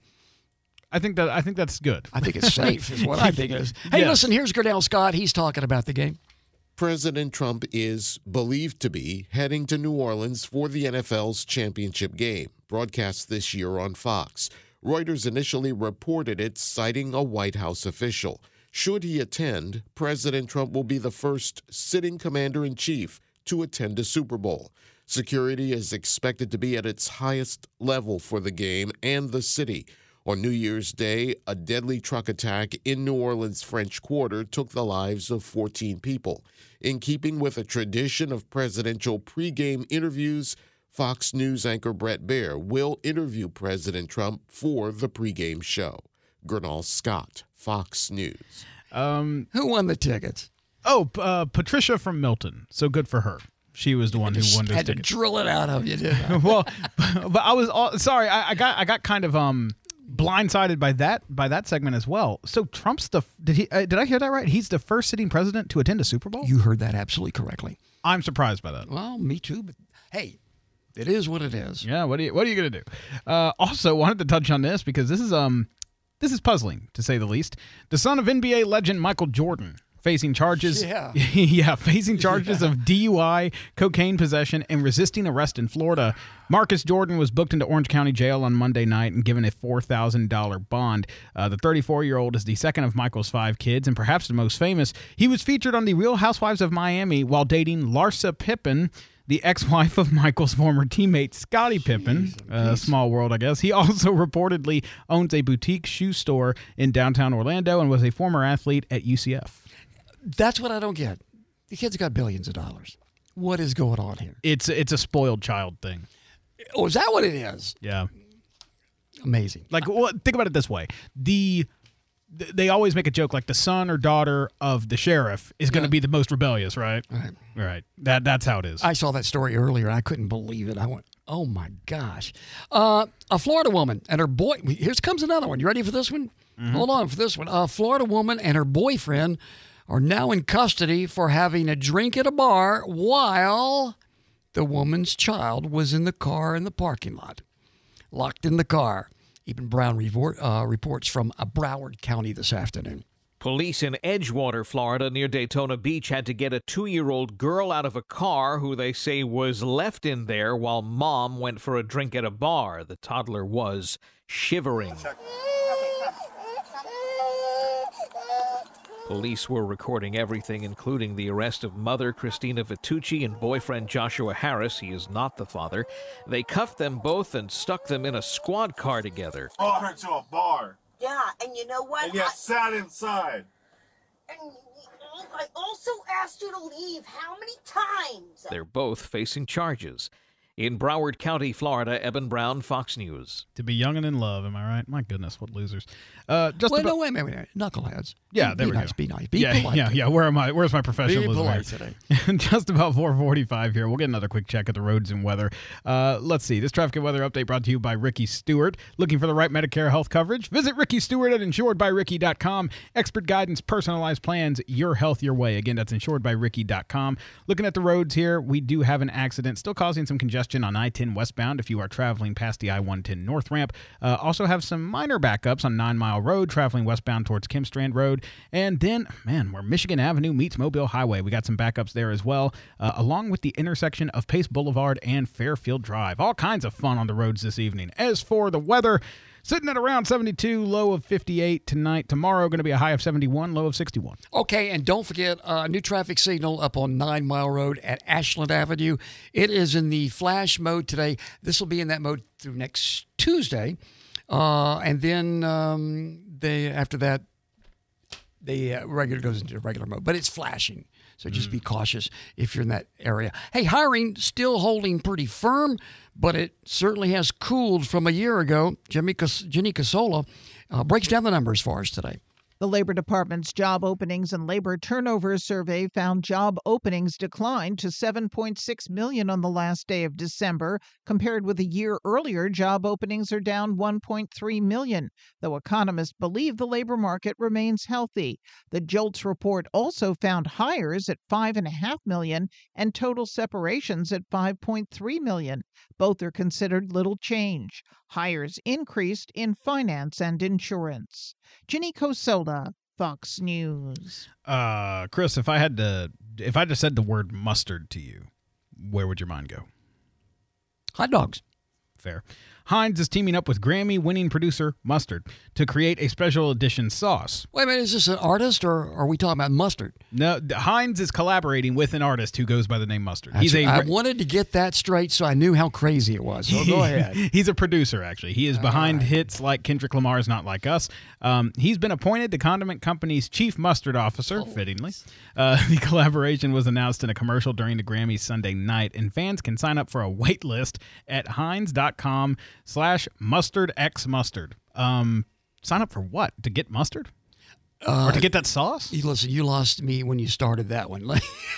I think that I think that's good. I think it's safe is what I think it is. Hey, yes. Listen, here's Gardell Scott. He's talking about the game. President Trump is believed to be heading to New Orleans for the N F L's championship game, broadcast this year on Fox. Reuters initially reported it, citing a White House official. Should he attend, President Trump will be the first sitting commander-in-chief to attend a Super Bowl. Security is expected to be at its highest level for the game and the city. On New Year's Day, a deadly truck attack in New Orleans' French Quarter took the lives of fourteen people. In keeping with a tradition of presidential pregame interviews, Fox News anchor Brett Baer will interview President Trump for the pregame show. Gernal Scott, Fox News. Um, Who won the tickets? Oh, uh, Patricia from Milton. So good for her. She was the one who won those had tickets. To drill it out of you, didn't I? Well, but I was all, sorry. I, I got I got kind of um blindsided by that by that segment as well. So Trump's the did he uh, did I hear that right? He's the first sitting president to attend a Super Bowl? You heard that absolutely correctly. I'm surprised by that. Well, me too. But hey, it is what it is. Yeah. What are you What are you gonna do? Uh, also, wanted to touch on this because this is um this is puzzling to say the least. The son of N B A legend Michael Jordan. Facing charges, yeah, yeah, facing charges yeah. of D U I, cocaine possession, and resisting arrest in Florida. Marcus Jordan was booked into Orange County Jail on Monday night and given a four thousand dollars bond. Uh, the thirty-four-year-old is the second of Michael's five kids and perhaps the most famous. He was featured on The Real Housewives of Miami while dating Larsa Pippen, the ex-wife of Michael's former teammate Scottie Pippen. Uh, small world, I guess. He also reportedly owns a boutique shoe store in downtown Orlando and was a former athlete at U C F. That's what I don't get. The kid's got billions of dollars. What is going on here? It's it's a spoiled child thing. Oh, is that what it is? Yeah. Amazing. Like, well, think about it this way. The they always make a joke like the son or daughter of the sheriff is going to yeah. be the most rebellious, right? Right. Right. That that's how it is. I saw that story earlier and I couldn't believe it. I went, "Oh my gosh." Uh, a Florida woman and her boy, here comes another one. You ready for this one? Mm-hmm. Hold on for this one. A Florida woman and her boyfriend are now in custody for having a drink at a bar while the woman's child was in the car in the parking lot, locked in the car. Eben Brown report, uh, reports from uh, Broward County this afternoon. Police in Edgewater, Florida, near Daytona Beach, had to get a two-year-old girl out of a car who they say was left in there while mom went for a drink at a bar. The toddler was shivering. Police were recording everything, including the arrest of mother Christina Vitucci and boyfriend Joshua Harris. He is not the father. They cuffed them both and stuck them in a squad car together. Brought her to a bar. Yeah, and you know what? And you I, sat inside. And I also asked you to leave how many times? They're both facing charges. In Broward County, Florida, Eben Brown, Fox News. To be young and in love, am I right? My goodness, what losers. Uh, just Wait, about, no, wait, wait, wait, knuckleheads. Yeah, be, there be we nice, go. Be nice, be yeah, polite. Yeah, yeah, Where am I? Where's my professionalism? Be polite here? today. Just about four forty-five here. We'll get another quick check at the roads and weather. Uh, let's see. This traffic and weather update brought to you by Ricky Stewart. Looking for the right Medicare health coverage? Visit Ricky Stewart at insured by ricky dot com. Expert guidance, personalized plans, your health your way. Again, that's insured by ricky dot com. Looking at the roads here, we do have an accident still causing some congestion on I ten westbound if you are traveling past the I one ten north ramp. Uh, also have some minor backups on Nine Mile Road, traveling westbound towards Kimstrand Road. And then, man, where Michigan Avenue meets Mobile Highway, we got some backups there as well, uh, along with the intersection of Pace Boulevard and Fairfield Drive. All kinds of fun on the roads this evening. As for the weather, sitting at around seventy-two, low of fifty-eight tonight. Tomorrow going to be a high of seventy-one, low of sixty-one. Okay, and don't forget a uh, new traffic signal up on Nine Mile Road at Ashland Avenue. It is in the flash mode today. This will be in that mode through next Tuesday. Uh, and then um, they after that, the uh, regular goes into regular mode. But it's flashing, so just mm. be cautious if you're in that area. Hey, hiring still holding pretty firm, but it certainly has cooled from a year ago. Jimmy Cas- Jenny Casola uh, breaks down the numbers for us today. The Labor Department's Job Openings and Labor Turnover Survey found job openings declined to seven point six million on the last day of December. Compared with a year earlier, job openings are down one point three million, though economists believe the labor market remains healthy. The JOLTS report also found hires at five point five million and total separations at five point three million. Both are considered little change. Hires increased in finance and insurance. Ginny Cosola, Fox News. Uh, Chris, if I had to, if I just said the word mustard to you, where would your mind go? Hot dogs. Fair. Heinz is teaming up with Grammy-winning producer Mustard to create a special edition sauce. Wait a minute, is this an artist or are we talking about Mustard? No, Heinz is collaborating with an artist who goes by the name Mustard. That's He's a, I wanted to get that straight so I knew how crazy it was. So go ahead. He's a producer, actually. He is behind right. hits like Kendrick Lamar's Not Like Us. Um, he's been appointed the condiment company's chief mustard officer, oh. fittingly. Uh, the collaboration was announced in a commercial during the Grammys Sunday night, and fans can sign up for a wait list at heinz.com slash mustard x mustard. Um, sign up for what? To get mustard? Uh, or to get that sauce? You, listen, you lost me when you started that one.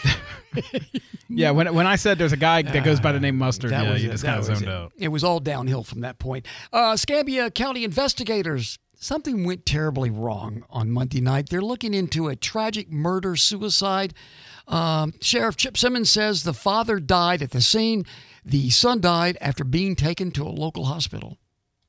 yeah, when when I said there's a guy that goes by the name Mustard, yeah, you just kind of zoned it. out. It was all downhill from that point. Uh, Scambia County investigators, something went terribly wrong on Monday night. They're looking into a tragic murder-suicide. Um, Sheriff Chip Simmons says the father died at the scene. The son died after being taken to a local hospital.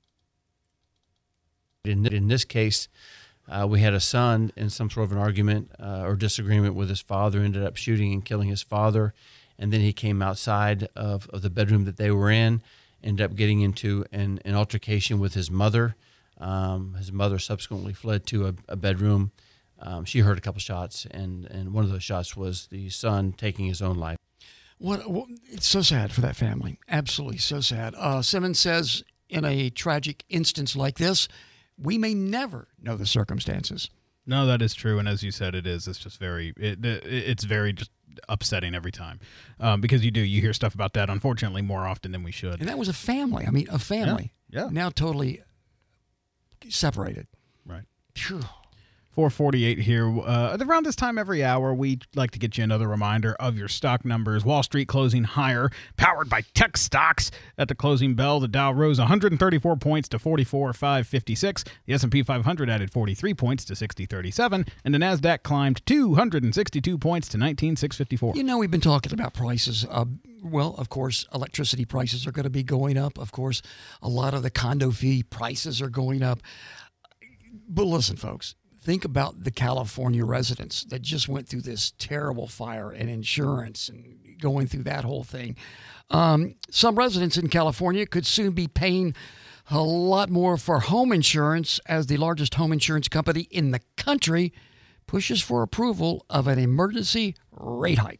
In, in this case, uh, we had a son in some sort of an argument uh, or disagreement with his father, ended up shooting and killing his father, and then he came outside of, of the bedroom that they were in, ended up getting into an, an altercation with his mother. Um, his mother subsequently fled to a, a bedroom. Um, she heard a couple shots, and, and one of those shots was the son taking his own life. What, what it's so sad for that family. Absolutely so sad. Uh, Simmons says in a tragic instance like this, we may never know the circumstances. No, that is true, and as you said, it is. It's just very, it, it it's very just upsetting every time um, because you do you hear stuff about that, unfortunately, more often than we should. And that was a family. I mean, a family. Yeah. yeah. Now totally separated. Right. Phew. four forty-eight here. Uh, around this time every hour, we like to get you another reminder of your stock numbers. Wall Street closing higher, powered by tech stocks. At the closing bell, the Dow rose one hundred thirty-four points to forty-four thousand five hundred fifty-six. The S and P five hundred added forty-three points to sixty thousand thirty-seven. And the NASDAQ climbed two hundred sixty-two points to nineteen thousand six hundred fifty-four. You know, we've been talking about prices. Uh, well, of course, electricity prices are going to be going up. Of course, a lot of the condo fee prices are going up. But listen, folks. Think about the California residents that just went through this terrible fire and insurance and going through that whole thing. Um, some residents in California could soon be paying a lot more for home insurance as the largest home insurance company in the country pushes for approval of an emergency rate hike.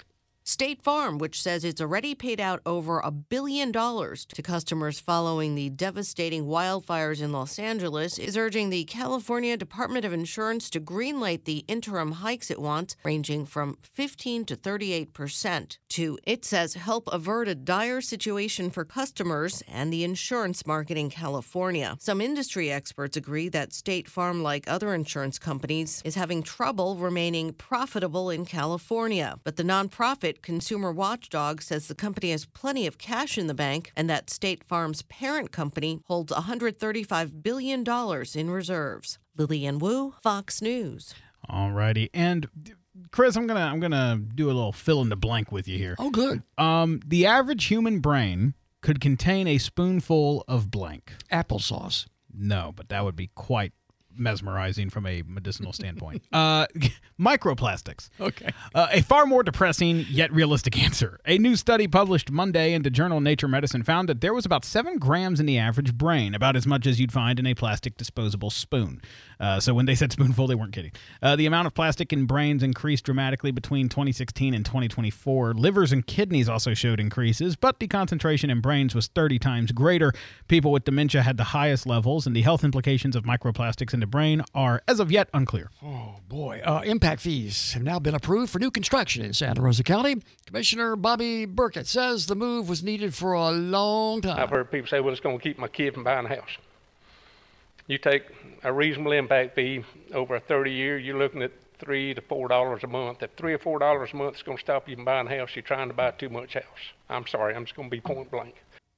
State Farm, which says it's already paid out over a billion dollars to customers following the devastating wildfires in Los Angeles, is urging the California Department of Insurance to greenlight the interim hikes it wants, ranging from fifteen to thirty-eight percent, to, it says, help avert a dire situation for customers and the insurance market in California. Some industry experts agree that State Farm, like other insurance companies, is having trouble remaining profitable in California. But the nonprofit Consumer Watchdog says the company has plenty of cash in the bank and that State Farm's parent company holds one hundred thirty-five billion dollars in reserves. Lillian Wu, Fox News. All righty. And Chris, I'm gonna I'm gonna do a little fill in the blank with you here. Oh, good. Um, the average human brain could contain a spoonful of blank. Applesauce. No, but that would be quite mesmerizing from a medicinal standpoint. uh, microplastics. Okay. Uh, a far more depressing yet realistic answer. A new study published Monday in the journal Nature Medicine found that there was about seven grams in the average brain, about as much as you'd find in a plastic disposable spoon. Uh, so when they said spoonful, they weren't kidding. Uh, the amount of plastic in brains increased dramatically between twenty sixteen and twenty twenty-four. Livers and kidneys also showed increases, but the concentration in brains was thirty times greater. People with dementia had the highest levels, and the health implications of microplastics in the brain are, as of yet, unclear. Oh, boy. Uh, impact fees have now been approved for new construction in Santa Rosa County. Commissioner Bobby Burkett says the move was needed for a long time. I've heard people say, well, it's going to keep my kid from buying a house. You take a reasonable impact fee over a thirty year, you're looking at three to four dollars a month. If three or four dollars a month is going to stop you from buying a house, you're trying to buy too much house. I'm sorry, I'm just going to be point blank.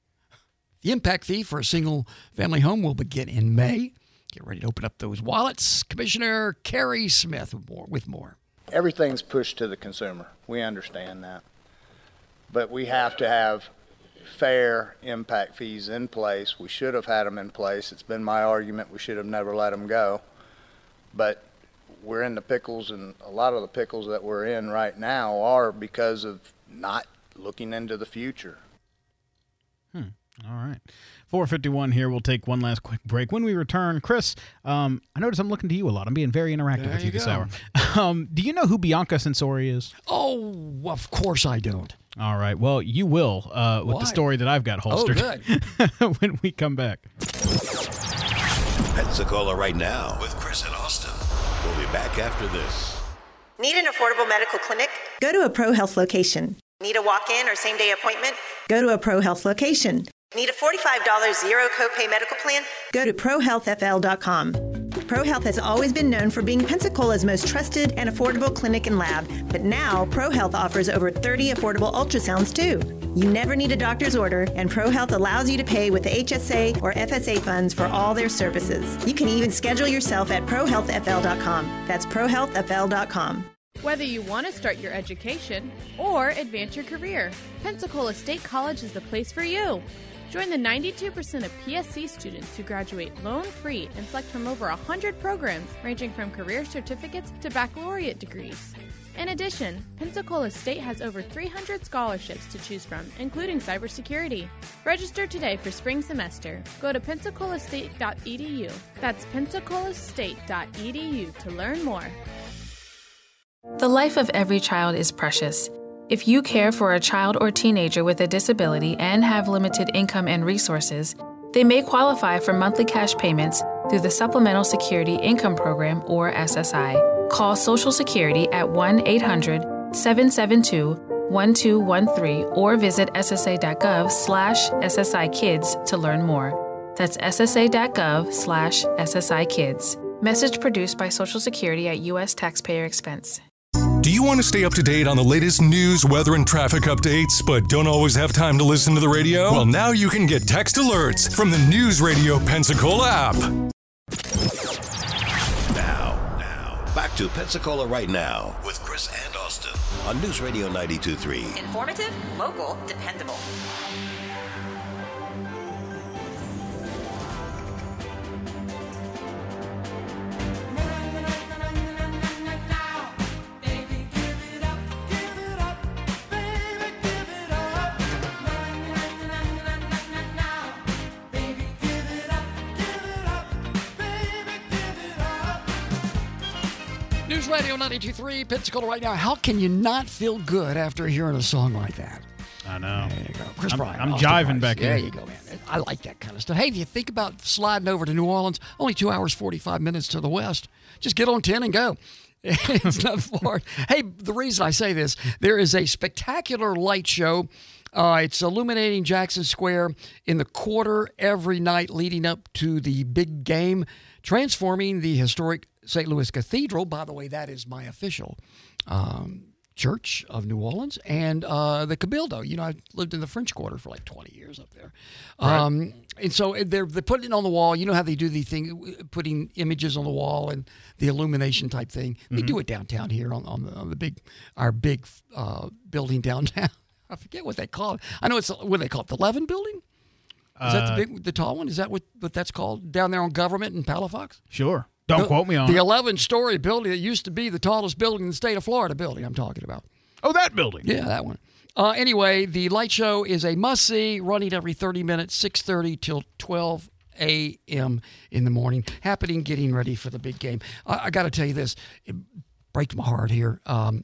The impact fee for a single family home will begin in May. Get ready to open up those wallets. Commissioner Carrie Smith with more. With more. Everything's pushed to the consumer. We understand that. But we have to have fair impact fees in place. We should have had them in place. It's been my argument we should have never let them go. But we're in the pickles, and a lot of the pickles that we're in right now are because of not looking into the future. Hmm. All right. four fifty-one here. We'll take one last quick break. When we return, Chris, um, I notice I'm looking to you a lot. I'm being very interactive there with you, you this go. hour. Um, do you know who Bianca Sensori is? Oh, of course I don't. All right. Well, you will uh, with Why? the story that I've got holstered. Oh, good. When we come back. Pensacola right now with Chris and Austin. We'll be back after this. Need an affordable medical clinic? Go to a ProHealth location. Need a walk-in or same-day appointment? Go to a ProHealth location. Need a forty-five dollars zero copay medical plan? Go to pro health f l dot com. ProHealth has always been known for being Pensacola's most trusted and affordable clinic and lab, but now ProHealth offers over thirty affordable ultrasounds too. You never need a doctor's order, and ProHealth allows you to pay with H S A or F S A funds for all their services. You can even schedule yourself at pro health f l dot com. That's pro health f l dot com. Whether you want to start your education or advance your career, Pensacola State College is the place for you. Join the ninety-two percent of P S C students who graduate loan-free and select from over one hundred programs ranging from career certificates to baccalaureate degrees. In addition, Pensacola State has over three hundred scholarships to choose from, including cybersecurity. Register today for spring semester. Go to pensacola state dot e d u. That's pensacola state dot e d u to learn more. The life of every child is precious. If you care for a child or teenager with a disability and have limited income and resources, they may qualify for monthly cash payments through the Supplemental Security Income Program, or S S I. Call Social Security at one eight hundred seven seven two one two one three or visit s s a dot gov slash s s i kids to learn more. That's s s a dot gov slash s s i kids. Message produced by Social Security at U S taxpayer expense. Do you want to stay up to date on the latest news, weather, and traffic updates, but don't always have time to listen to the radio? Well, now you can get text alerts from the News Radio Pensacola app. Now, now, back to Pensacola right now with Chris and Austin on News Radio ninety-two point three. Informative, local, dependable. News Radio ninety-two point three, Pensacola right now. How can you not feel good after hearing a song like that? I know. There you go. Chris I'm, Bryant. I'm Austin jiving Price. back There here. you go, man. I like that kind of stuff. Hey, if you think about sliding over to New Orleans, only two hours, forty-five minutes to the west. Just get on ten and go. It's not far. Hey, the reason I say this, there is a spectacular light show. Uh, it's illuminating Jackson Square in the quarter every night leading up to the big game, transforming the historic Saint Louis Cathedral. By the way, that is my official um, church of New Orleans, and uh, the Cabildo. You know, I lived in the French Quarter for like twenty years up there. Right. Um, and so they're, they're putting it on the wall. You know how they do the thing, putting images on the wall and the illumination type thing. They Mm-hmm. do it downtown here on, on, the, on the big, our big uh, building downtown. I forget what they call it. I know it's, what do they call it, the Levin Building? Is that the Uh, big, the tall one? Is that what, what that's called down there on Government in Palafox? Sure. Don't the, quote me on the it. eleven-story building that used to be the tallest building in the state of Florida. Building I'm talking about. Oh, that building. Yeah, that one. Uh, anyway, the light show is a must-see, running every thirty minutes, six thirty till twelve a.m. in the morning, happening, getting ready for the big game. I, I got to tell you this. It breaks my heart here. Um,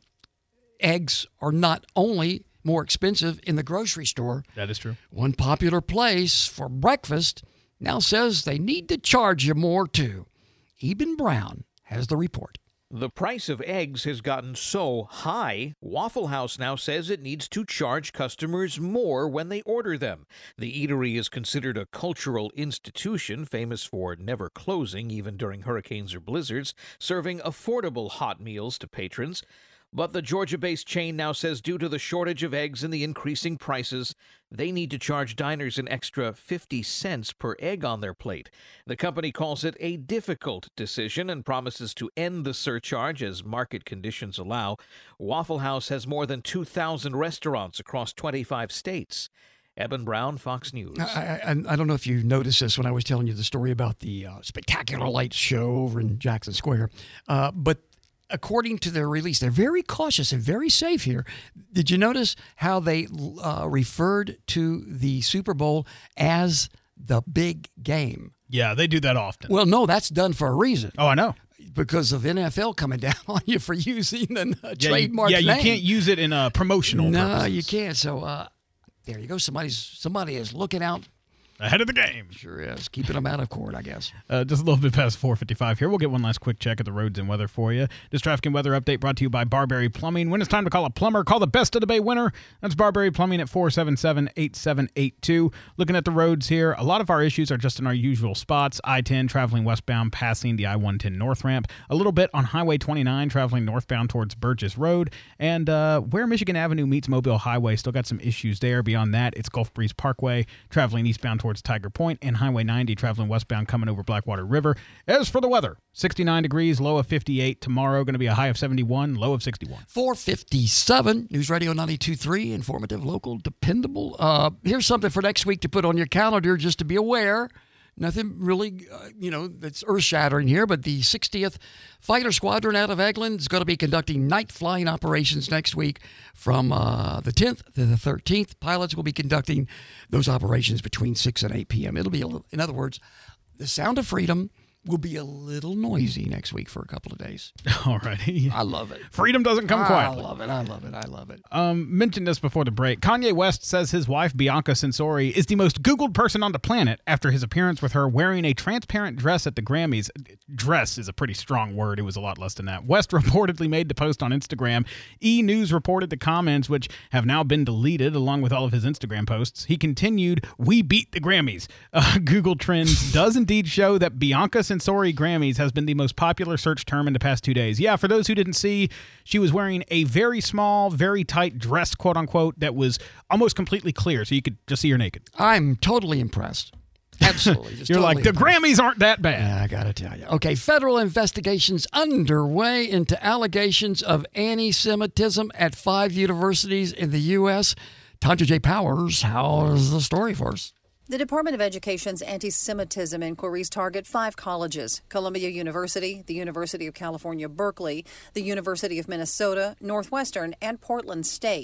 eggs are not only more expensive in the grocery store. That is true. One popular place for breakfast now says they need to charge you more, too. Eben Brown has the report. The price of eggs has gotten so high, Waffle House now says it needs to charge customers more when they order them. The eatery is considered a cultural institution famous for never closing even during hurricanes or blizzards, serving affordable hot meals to patrons. But the Georgia-based chain now says due to the shortage of eggs and the increasing prices, they need to charge diners an extra fifty cents per egg on their plate. The company calls it a difficult decision and promises to end the surcharge as market conditions allow. Waffle House has more than two thousand restaurants across twenty-five states. Eben Brown, Fox News. I, I, I don't know if you noticed this when I was telling you the story about the uh, spectacular light show over in Jackson Square, uh, but according to their release, they're very cautious and very safe here. Did you notice how they uh, referred to the Super Bowl as the big game? Yeah, they do that often. Well, no, that's done for a reason. Oh, I know. Because of N F L coming down on you for using the uh, Yeah, trademark you, yeah, name. you can't use it in a promotional No, purposes. you can't. So uh, there you go. Somebody's somebody is looking out. Ahead of the game. Sure is. Keeping them out of court, I guess. Uh, just a little bit past four fifty-five here. We'll get one last quick check of the roads and weather for you. This traffic and weather update brought to you by Barberry Plumbing. When it's time to call a plumber, call the best of the Bay winner. That's Barberry Plumbing at four seven seven, eight seven eight two. Looking at the roads here, a lot of our issues are just in our usual spots. I ten traveling westbound passing the I one ten north ramp. A little bit on Highway twenty-nine traveling northbound towards Burgess Road. And uh, where Michigan Avenue meets Mobile Highway, still got some issues there. Beyond that, it's Gulf Breeze Parkway traveling eastbound towards Tiger Point. And Highway ninety traveling westbound coming over Blackwater River. As for the weather, sixty-nine degrees, low of fifty-eight. Tomorrow going to be a high of seventy-one, low of sixty-one. four fifty-seven, News Radio ninety-two point three, informative, local, dependable. Uh, here's something for next week to put on your calendar just to be aware. Nothing really, uh, you know, that's earth-shattering here, but the sixtieth Fighter Squadron out of Eglin is going to be conducting night flying operations next week from uh, the tenth to the thirteenth. Pilots will be conducting those operations between six and eight p.m. It'll be, a little, in other words, the sound of freedom will be a little noisy next week for a couple of days. All righty. I love it. Freedom doesn't come quietly. I love it. I love it. I love it. Um, mentioned this before the break. Kanye West says his wife, Bianca Censori, is the most Googled person on the planet after his appearance with her wearing a transparent dress at the Grammys. Dress is a pretty strong word. It was a lot less than that. West reportedly made the post on Instagram. E! News reported the comments, which have now been deleted, along with all of his Instagram posts. He continued, "We beat the Grammys." Uh, Google Trends does indeed show that Bianca Censori Grammys has been the most popular search term in the past two days. Yeah, for those who didn't see, she was wearing a very small, very tight dress, quote unquote, that was almost completely clear, so you could just see her naked. I'm totally impressed. Absolutely. Just You're totally like, the impressed. Grammys aren't that bad. Yeah, I got to tell you. Okay, federal investigations underway into allegations of anti-Semitism at five universities in the U S Tanja J. Powers, how's the story for us? The Department of Education's anti-Semitism inquiries target five colleges: Columbia University, the University of California, Berkeley, the University of Minnesota, Northwestern, and Portland State.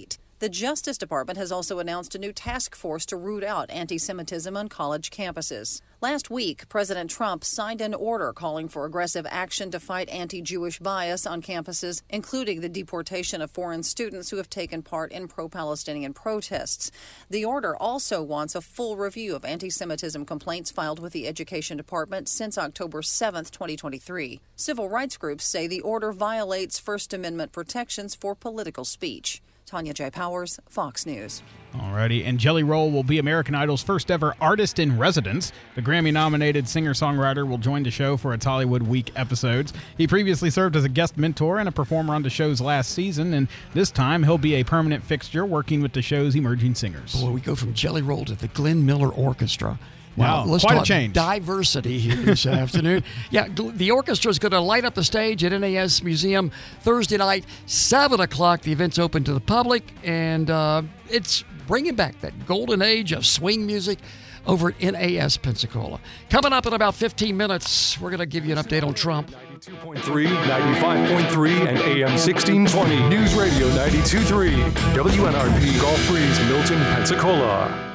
The Justice Department has also announced a new task force to root out anti-Semitism on college campuses. Last week, President Trump signed an order calling for aggressive action to fight anti-Jewish bias on campuses, including the deportation of foreign students who have taken part in pro-Palestinian protests. The order also wants a full review of anti-Semitism complaints filed with the Education Department since October seventh, twenty twenty-three. Civil rights groups say the order violates First Amendment protections for political speech. Tanya J. Powers, Fox News. Alrighty, and Jelly Roll will be American Idol's first ever artist in residence. The Grammy-nominated singer-songwriter will join the show for its Hollywood Week episodes. He previously served as a guest mentor and a performer on the show's last season, and this time he'll be a permanent fixture working with the show's emerging singers. Boy, we go from Jelly Roll to the Glenn Miller Orchestra. Wow, Now, let's quite a talk change. Diversity here this afternoon. Yeah, the orchestra is going to light up the stage at N A S Museum Thursday night, seven o'clock. The event's open to the public, and uh, it's bringing back that golden age of swing music over at N A S Pensacola. Coming up in about fifteen minutes, we're going to give you an update on Trump. ninety-two point three, ninety-five point three, and A M sixteen twenty. News Radio ninety-two point three. W N R P Gulf Breeze, Milton, Pensacola.